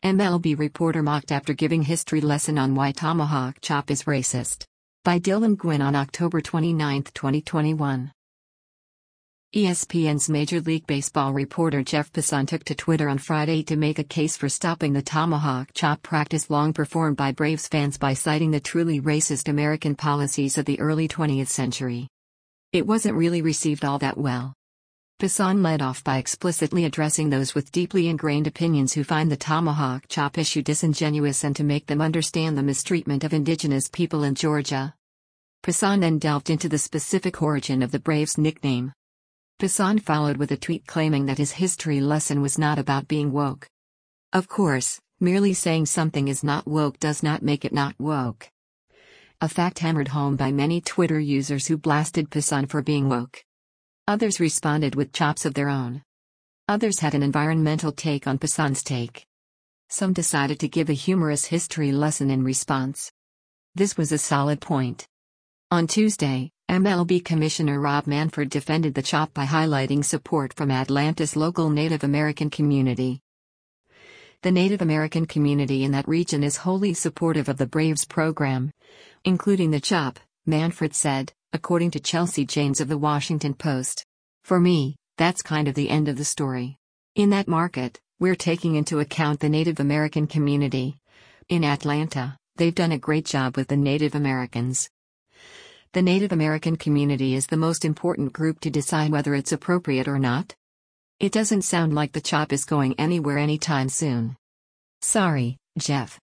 MLB reporter mocked after giving history lesson on why tomahawk chop is racist. By Dylan Gwynn on October 29, 2021. ESPN's Major League Baseball reporter Jeff Passan took to Twitter on Friday to make a case for stopping the tomahawk chop practice long performed by Braves fans by citing the truly racist American policies of the early 20th century. It wasn't really received all that well. Passan led off by explicitly addressing those with deeply ingrained opinions who find the tomahawk chop issue disingenuous and to make them understand the mistreatment of indigenous people in Georgia. Passan then delved into the specific origin of the Braves' nickname. Passan followed with a tweet claiming that his history lesson was not about being woke. Of course, merely saying something is not woke does not make it not woke. A fact hammered home by many Twitter users who blasted Passan for being woke. Others responded with chops of their own. Others had an environmental take on Passan's take. Some decided to give a humorous history lesson in response. This was a solid point. On Tuesday, MLB Commissioner Rob Manfred defended the chop by highlighting support from Atlanta's local Native American community. The Native American community in that region is wholly supportive of the Braves program, including the chop, Manfred said, according to Chelsea Janes of The Washington Post. For me, that's kind of the end of the story. In that market, we're taking into account the Native American community. In Atlanta, they've done a great job with the Native Americans. The Native American community is the most important group to decide whether it's appropriate or not. It doesn't sound like the chop is going anywhere anytime soon. Sorry, Jeff.